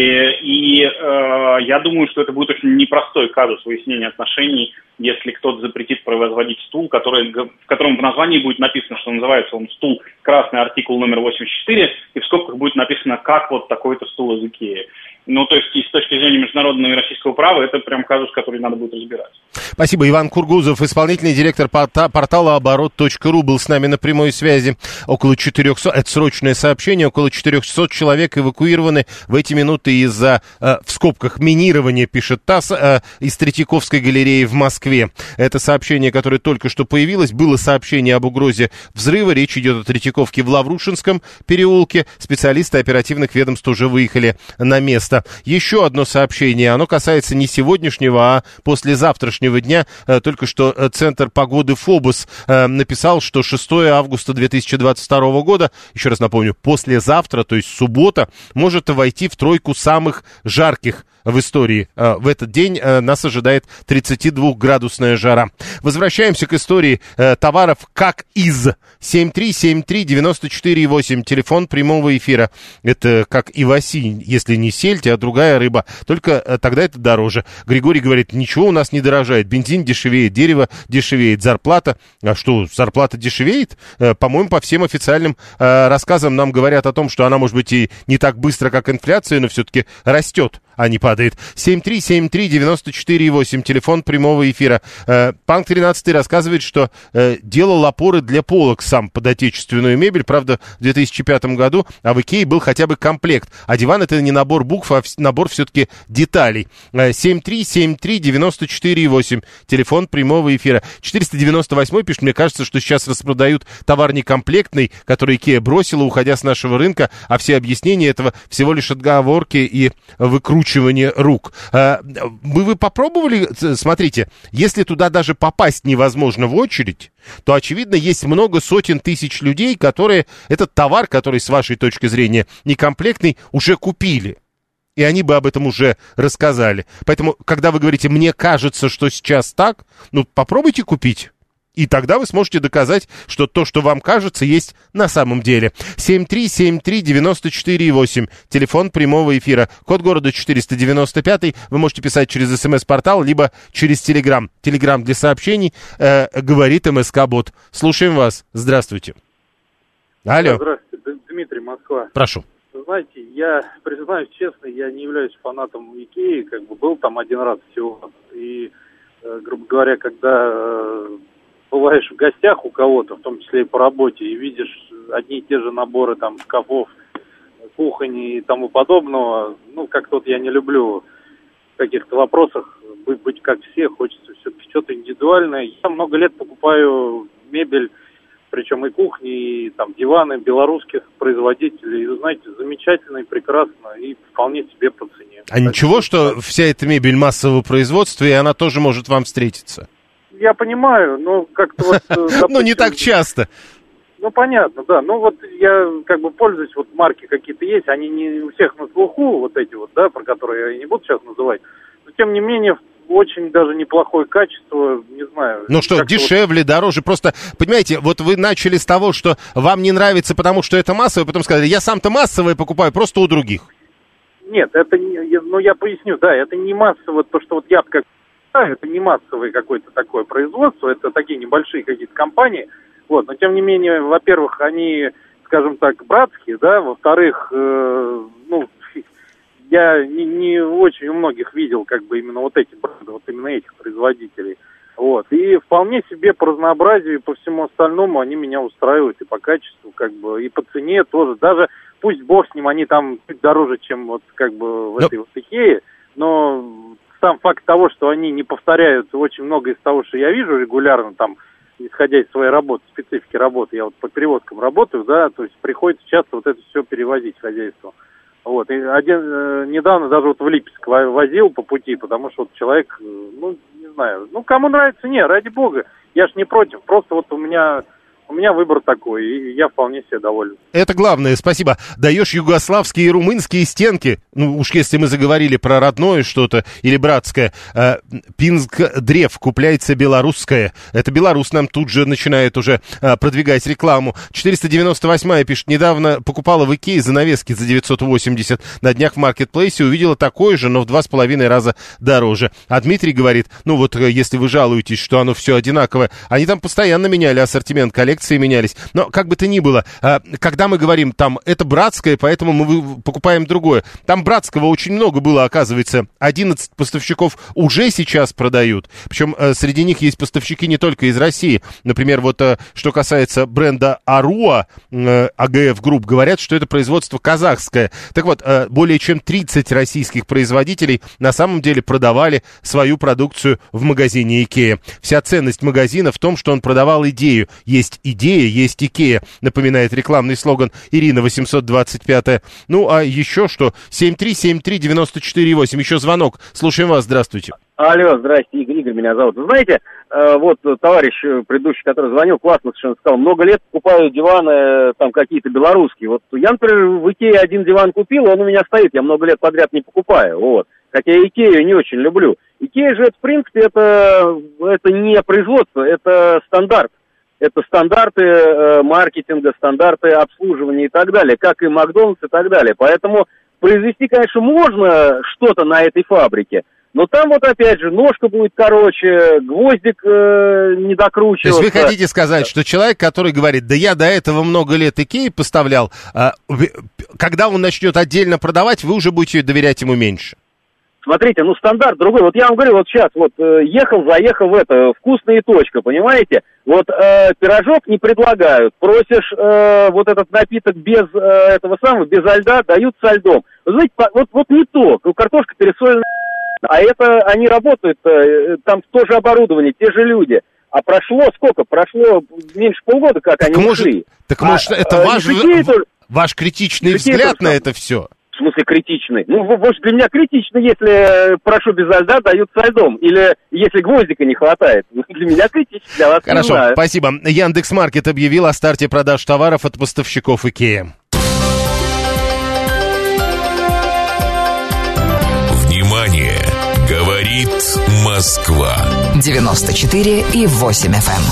и э, я думаю, что это будет очень непростой казус выяснения отношений, если кто-то запретит производить стул, который, в котором в названии будет написано, что называется он стул красный артикул номер восемьдесят четыре, и в скобках будет написано, как вот такой-то стул из Икеи. Ну, то есть, и с точки зрения международного и российского права, это прям казус, который надо будет разбирать. Спасибо. Иван Кургузов, исполнительный директор портала оборот точка ру, был с нами на прямой связи. Около четырехсот, это срочное сообщение, около четырехсот человек эвакуированы в эти минуты из-за, э, в скобках, минирования, пишет ТАСС, э, из Третьяковской галереи в Москве. Это сообщение, которое только что появилось. Было сообщение об угрозе взрыва. Речь идет о Третьяковке в Лаврушинском переулке. Специалисты оперативных ведомств уже выехали на место. Еще одно сообщение, оно касается не сегодняшнего, а послезавтрашнего дня. Только что Центр погоды ФОБОС написал, что шестого августа две тысячи двадцать второго года, еще раз напомню, послезавтра, то есть суббота, может войти в тройку самых жарких в истории. В этот день нас ожидает тридцатидвухградусная жара. Возвращаемся к истории товаров как из. семь три семь три девять четыре восемь, телефон прямого эфира. Это как иваси, если не сельдь, а другая рыба. Только тогда это дороже. Григорий говорит, ничего у нас не дорожает. Бензин дешевеет, дерево дешевеет, зарплата. А что, зарплата дешевеет? По-моему, по всем официальным рассказам нам говорят о том, что она может быть и не так быстро, как инфляция, но все-таки растет, а не падает. падает. семь три семь три девяносто четыре восемь, телефон прямого эфира. Э, Панк тринадцатый рассказывает, что э, делал опоры для полок сам под отечественную мебель, правда, в две тысячи пятом году, а в Икее был хотя бы комплект. А диван — это не набор букв, а набор все-таки деталей. Э, семь три семь три девяносто четыре восемь, телефон прямого эфира. четыреста девяносто восемь пишет: мне кажется, что сейчас распродают товар некомплектный, который Икея бросила, уходя с нашего рынка, а все объяснения этого всего лишь отговорки и выкручивание рук. Э, вы, вы попробовали, смотрите, если туда даже попасть невозможно в очередь, то, очевидно, есть много сотен тысяч людей, которые этот товар, который, с вашей точки зрения, некомплектный, уже купили. И они бы об этом уже рассказали. Поэтому, когда вы говорите «мне кажется, что сейчас так», ну, попробуйте купить. И тогда вы сможете доказать, что то, что вам кажется, есть на самом деле. семь три семь три девяносто четыре восемь, телефон прямого эфира. Код города четыреста девяносто пять. Вы можете писать через смс-портал, либо через Телеграм. Телеграм для сообщений, э, говорит МСК-бот. Слушаем вас. Здравствуйте. Алло. Здравствуйте, Дмитрий, Москва. Прошу. Знаете, я признаюсь честно, я не являюсь фанатом Икеи, как бы был там один раз всего. И, э, грубо говоря, когда... Э, бываешь в гостях у кого-то, в том числе и по работе, и видишь одни и те же наборы там шкафов, кухонь и тому подобного, ну, как-то вот я не люблю в каких-то вопросах быть, быть как все, хочется все-таки что-то индивидуальное. Я много лет покупаю мебель, причем и кухни, и там диваны белорусских производителей, и, вы знаете, замечательно и прекрасно, и вполне себе по цене. А так ничего, что вся эта мебель массового производства, и она тоже может вам встретиться? Я понимаю, но как-то вот... Ну, не так часто. Ну, понятно, да. Ну, вот я как бы пользуюсь, вот марки какие-то есть, они не у всех на слуху, вот эти вот, да, про которые я не буду сейчас называть. Но, тем не менее, очень даже неплохое качество, не знаю. Ну что, дешевле, вот... дороже, просто, понимаете, вот вы начали с того, что вам не нравится, потому что это массовое, потом сказали, я сам-то массовое покупаю, просто у других. Нет, это не, ну, я поясню, да, это не массовое, то, что вот я как... Да, это не массовое какое-то такое производство, это такие небольшие какие-то компании, вот, но тем не менее, во-первых, они, скажем так, братские, да, во-вторых, э, ну, я не, не очень у многих видел, как бы, именно вот эти бренды, вот именно этих производителей, вот, и вполне себе по разнообразию и по всему остальному они меня устраивают и по качеству, как бы, и по цене тоже, даже, пусть бог с ним, они там чуть дороже, чем вот, как бы, в этой вот Икее, но... Сам факт того, что они не повторяют очень много из того, что я вижу регулярно, там, исходя из своей работы, специфики работы, я вот по перевозкам работаю, да, то есть приходится часто вот это все перевозить хозяйству. Вот, и один, э, недавно даже вот в Липецк возил по пути, потому что вот человек, э, ну, не знаю, ну, кому нравится, не, ради бога, я ж не против, просто вот у меня... У меня выбор такой, и я вполне себе доволен. Это главное, спасибо. Даешь югославские и румынские стенки, ну уж если мы заговорили про родное что-то или братское, э, Пинск древ, купляется белорусское. Это белорус нам тут же начинает уже э, продвигать рекламу. четыреста девяносто восемь пишет, недавно покупала в Икее занавески за девятьсот восемьдесят. На днях в маркетплейсе увидела такое же, но в два с половиной раза дороже. А Дмитрий говорит, ну вот если вы жалуетесь, что оно все одинаковое, они там постоянно меняли ассортимент коллекции, менялись. Но как бы то ни было, когда мы говорим, там, это братское, поэтому мы покупаем другое. Там братского очень много было, оказывается. одиннадцать поставщиков уже сейчас продают. Причем среди них есть поставщики не только из России. Например, вот что касается бренда Аруа, АГФ Групп, говорят, что это производство казахское. Так вот, более чем тридцать российских производителей на самом деле продавали свою продукцию в магазине Икея. Вся ценность магазина в том, что он продавал идею. Есть идея, есть Икея, напоминает рекламный слоган Ирина восемьсот двадцать пять. Ну, а еще что? семь три семь три девяносто четыре восемь. Еще звонок. Слушаем вас. Здравствуйте. Алло, здрасте, Игорь, Игорь меня зовут. Вы знаете, э, вот товарищ предыдущий, который звонил, классно совершенно сказал, много лет покупаю диваны там какие-то белорусские. Вот я, например, в Икее один диван купил, он у меня стоит, я много лет подряд не покупаю, вот. Хотя Икею не очень люблю. Икея же, это, в принципе, это, это не производство, это стандарт. Это стандарты э, маркетинга, стандарты обслуживания и так далее, как и Макдональдс и так далее. Поэтому произвести, конечно, можно что-то на этой фабрике, но там вот опять же ножка будет короче, гвоздик э, не докручивается. То есть вы хотите сказать, что человек, который говорит, да я до этого много лет Икеи поставлял, э, когда он начнет отдельно продавать, вы уже будете доверять ему меньше? Смотрите, ну стандарт другой. Вот я вам говорю, вот сейчас вот э, ехал, заехал в это, вкусная точка, понимаете? Вот э, пирожок не предлагают, просишь э, вот этот напиток без э, этого самого, без льда, дают со льдом. Вы знаете, по, вот, вот не то, картошка пересоленная, а это они работают, э, там тоже оборудование, те же люди. А прошло сколько? Прошло меньше полгода, как так они может, ушли. Так а, может это э, ваш, тоже, ваш критичный взгляд тоже, на это все? В смысле критичный? Ну, может, для меня критично, если прошу без льда, дают со льдом. Или если гвоздика не хватает. Для меня критично, для вас не знаю. Хорошо, спасибо. Яндекс.Маркет объявил о старте продаж товаров от поставщиков IKEA. Внимание! Говорит Москва. девяносто четыре и восемь эф эм.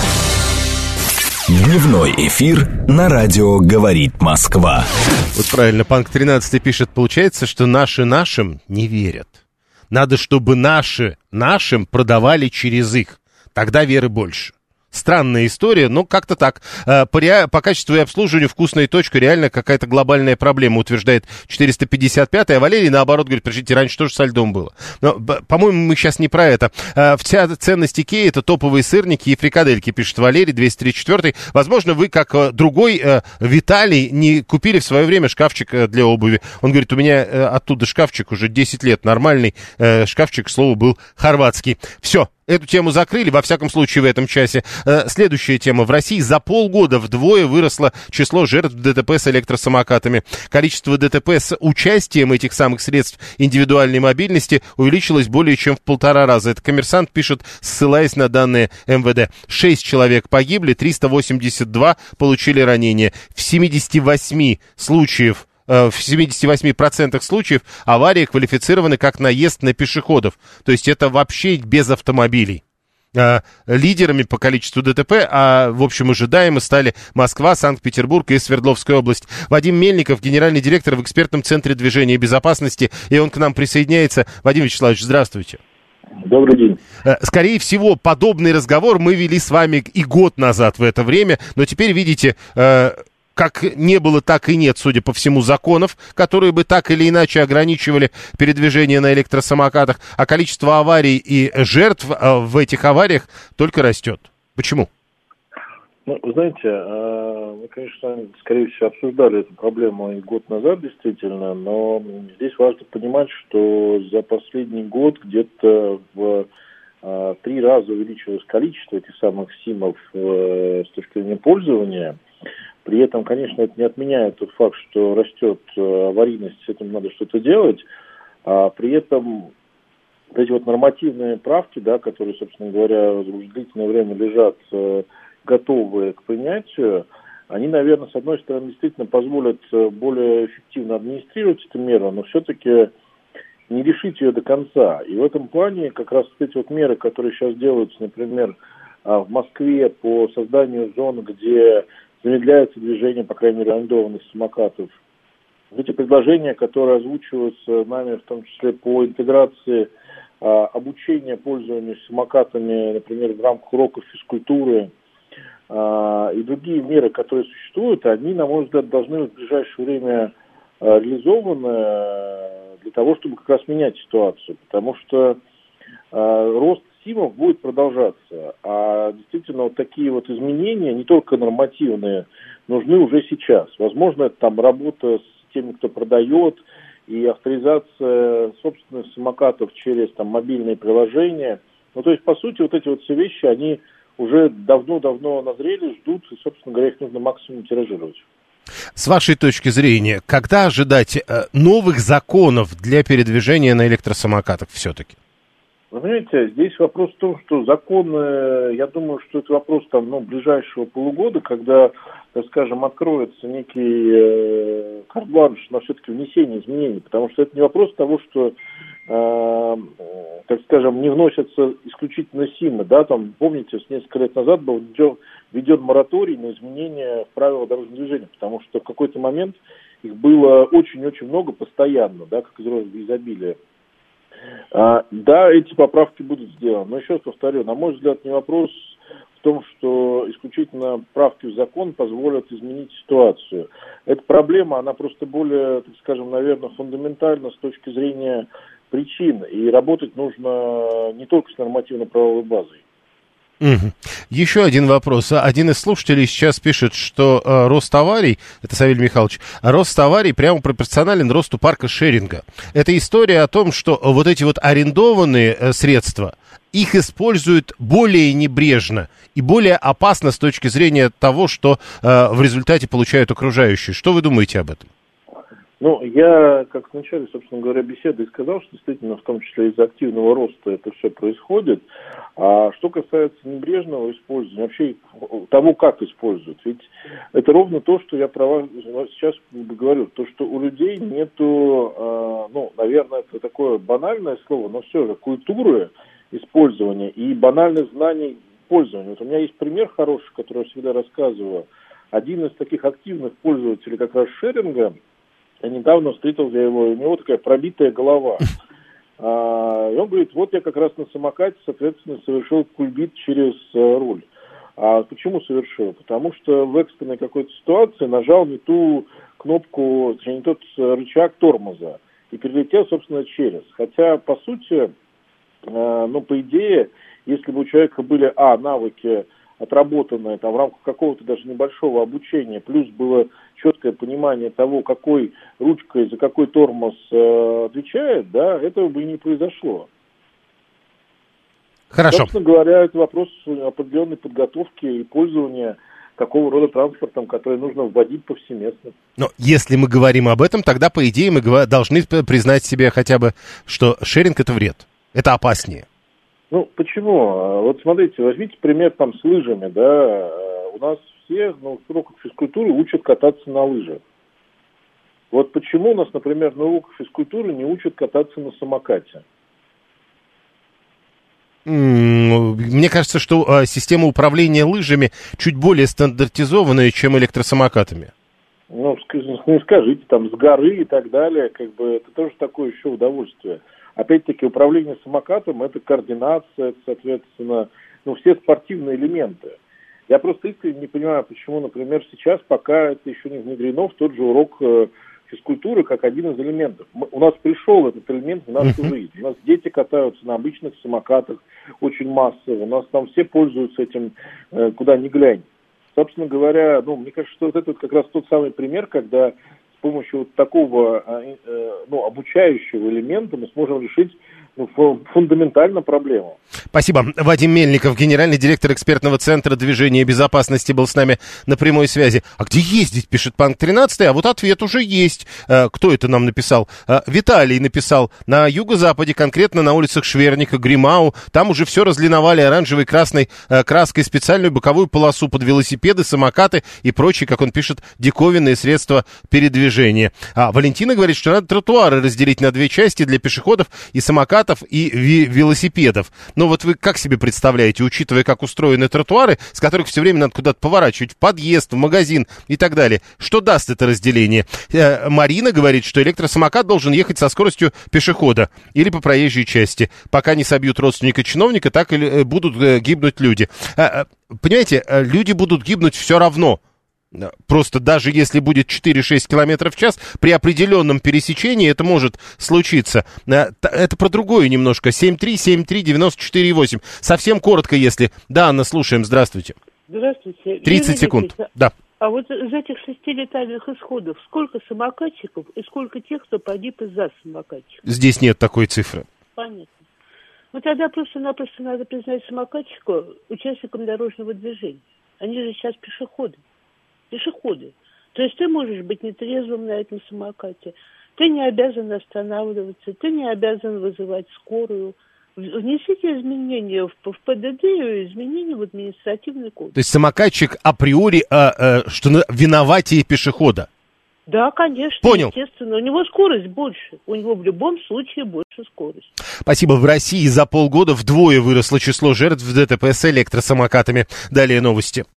Дневной эфир на радио «Говорит Москва». Вот правильно, Панк тринадцать пишет, получается, что наши нашим не верят. Надо, чтобы наши нашим продавали через их. Тогда веры больше. Странная история, но как-то так. По, ре... по качеству и обслуживанию вкусная точка реально какая-то глобальная проблема, утверждает четыреста пятьдесят пятый, а Валерий, наоборот, говорит, подождите, раньше тоже со льдом было. Но, по-моему, мы сейчас не про это. Вся ценность IKEA — это топовые сырники и фрикадельки, пишет Валерий, двести тридцать четвёртый. Возможно, вы, как другой Виталий, не купили в свое время шкафчик для обуви. Он говорит, у меня оттуда шкафчик уже десять лет, нормальный шкафчик, к слову, был хорватский. Все. Эту тему закрыли, во всяком случае, в этом часе. Следующая тема. В России за полгода вдвое выросло число жертв ДТП с электросамокатами. Количество ДТП с участием этих самых средств индивидуальной мобильности увеличилось более чем в полтора раза. Это «Коммерсант» пишет, ссылаясь на данные эм вэ дэ. Шесть человек погибли, триста восемьдесят два получили ранения. В семидесяти восьми случаев В семидесяти восьми процентах случаев аварии квалифицированы как наезд на пешеходов. То есть это вообще без автомобилей. Лидерами по количеству ДТП, а в общем ожидаемо, стали Москва, Санкт-Петербург и Свердловская область. Вадим Мельников, генеральный директор в экспертном центре движения и безопасности, и он к нам присоединяется. Вадим Вячеславович, здравствуйте. Добрый день. Скорее всего, подобный разговор мы вели с вами и год назад в это время, но теперь, видите, как не было, так и нет, судя по всему, законов, которые бы так или иначе ограничивали передвижение на электросамокатах, а количество аварий и жертв в этих авариях только растет. Почему? Ну, вы знаете, мы, конечно, скорее всего, обсуждали эту проблему и год назад, действительно, но здесь важно понимать, что за последний год где-то в три раза увеличилось количество этих самых СИМов с точки зрения пользования. При этом, конечно, это не отменяет тот факт, что растет аварийность, с этим надо что-то делать. А при этом вот эти вот нормативные правки, да, которые, собственно говоря, уже длительное время лежат готовые к принятию, они, наверное, с одной стороны, действительно позволят более эффективно администрировать эту меру, но все-таки не решить ее до конца. И в этом плане как раз эти вот меры, которые сейчас делаются, например, в Москве по созданию зон, где замедляется движение, по крайней мере, арендованных самокатов. Эти предложения, которые озвучиваются нами, в том числе по интеграции а, обучения пользованию самокатами, например, в рамках уроков физкультуры, а, и другие меры, которые существуют, они, на мой взгляд, должны в ближайшее время а, реализованы для того, чтобы как раз менять ситуацию. Потому что а, рост СИМов будет продолжаться, а действительно вот такие вот изменения, не только нормативные, нужны уже сейчас. Возможно, это там работа с теми, кто продает, и авторизация собственных самокатов через там мобильные приложения. Ну, то есть, по сути, вот эти вот все вещи, они уже давно-давно назрели, ждут, и, собственно говоря, их нужно максимум тиражировать. С вашей точки зрения, когда ожидать э, новых законов для передвижения на электросамокатах все-таки? Вы знаете, здесь вопрос в том, что законы, я думаю, что это вопрос там, ну, ближайшего полугода, когда, так скажем, откроется некий э, карт-бланш на все-таки внесение изменений, потому что это не вопрос того, что, э, так скажем, не вносятся исключительно СИМы, да, там, помните, с несколько лет назад был введен мораторий на изменения в правилах дорожного движения, потому что в какой-то момент их было очень-очень много постоянно, да, как из розы изобилия. А, да, эти поправки будут сделаны, но еще раз повторю, на мой взгляд, не вопрос в том, что исключительно правки в закон позволят изменить ситуацию. Эта проблема, она просто более, так скажем, наверное, фундаментальна с точки зрения причин, и работать нужно не только с нормативно-правовой базой. Угу. Еще один вопрос. Один из слушателей сейчас пишет, что э, рост аварий, это Савелий Михайлович, рост аварий прямо пропорционален росту парка шеринга. Это история о том, что вот эти вот арендованные э, средства, их используют более небрежно и более опасно с точки зрения того, что э, в результате получают окружающие. Что вы думаете об этом? Ну, я, как в начале, собственно говоря, беседы и сказал, что действительно, в том числе из-за активного роста это все происходит. А что касается небрежного использования, вообще того, как используют, ведь это ровно то, что я про вас сейчас говорю, то, что у людей нету, э, ну, наверное, это такое банальное слово, но все же культуры использования и банальных знаний пользования. Вот у меня есть пример хороший, который я всегда рассказываю. Один из таких активных пользователей как раз шеринга, я недавно встретил я его, у него такая пробитая голова. А, и он говорит, вот я как раз на самокате, соответственно, совершил кульбит через а, руль. А почему совершил? Потому что в экстренной какой-то ситуации нажал не ту кнопку, точнее, не тот рычаг тормоза и перелетел, собственно, через. Хотя, по сути, а, ну, по идее, если бы у человека были, а, навыки отработанные там в рамках какого-то даже небольшого обучения, плюс было четкое понимание того, какой ручкой за какой тормоз э, отвечает, да, этого бы и не произошло. Хорошо. Собственно говоря, это вопрос определенной подготовки и пользования такого рода транспортом, который нужно вводить повсеместно. Но если мы говорим об этом, тогда, по идее, мы должны признать себе хотя бы, что шеринг — это вред, это опаснее. Ну, почему? Вот смотрите, возьмите пример там с лыжами, да, у нас все на уроках физкультуры учат кататься на лыжах. Вот почему у нас, например, на уроках физкультуры не учат кататься на самокате? Мне кажется, что э, система управления лыжами чуть более стандартизованная, чем электросамокатами. Ну, не скажите, там, с горы и так далее, как бы, это тоже такое еще удовольствие. Опять-таки, управление самокатом – это координация, это, соответственно, ну, все спортивные элементы. Я просто искренне не понимаю, почему, например, сейчас пока это еще не внедрено в тот же урок э, физкультуры как один из элементов. Мы, у нас пришел этот элемент в нашу uh-huh. жизнь. У нас дети катаются на обычных самокатах очень массово. У нас там все пользуются этим, э, куда ни глянь. Собственно говоря, ну, мне кажется, что вот это вот как раз тот самый пример, когда с помощью вот такого э, ну, обучающего элемента мы сможем решить ну, фундаментально проблему. Спасибо. Вадим Мельников, генеральный директор экспертного центра движения безопасности, был с нами на прямой связи. А где ездить, пишет Панк тринадцать, а вот ответ уже есть. Кто это нам написал? Виталий написал. На юго-западе, конкретно на улицах Шверника, Гримау, там уже все разлиновали оранжевой красной краской, специальную боковую полосу под велосипеды, самокаты и прочие, как он пишет, диковинные средства передвижения. А Валентина говорит, что надо тротуары разделить на две части для пешеходов и самокатов, и велосипедов. Но вот вы как себе представляете, учитывая, как устроены тротуары, с которых все время надо куда-то поворачивать, в подъезд, в магазин и так далее, что даст это разделение? Э, Марина говорит, что электросамокат должен ехать со скоростью пешехода или по проезжей части. Пока не собьют родственника чиновника, так и э, будут э, гибнуть люди. Э, э, понимаете, э, люди будут гибнуть все равно. Просто даже если будет четыре-шесть километров в час, при определенном пересечении это может случиться. Это про другое немножко. семь три семь три девяносто четыре восемь. Совсем коротко, если... Да, Анна, слушаем. Здравствуйте. Здравствуйте. тридцать секунд. Да. А вот из этих шести летальных исходов сколько самокатчиков и сколько тех, кто погиб из-за самокатчиков? Здесь нет такой цифры. Понятно. Ну тогда просто-напросто надо признать самокатчика участником дорожного движения. Они же сейчас пешеходы. Пешеходы. То есть ты можешь быть нетрезвым на этом самокате, ты не обязан останавливаться, ты не обязан вызывать скорую. Внесите изменения в, в ПДД и изменения в административный кодекс. То есть самокатчик априори а, а, что виноватее пешехода? Да, конечно. Понял. Естественно. У него скорость больше. У него в любом случае больше скорость. Спасибо. В России за полгода вдвое выросло число жертв в ДТП с электросамокатами. Далее новости.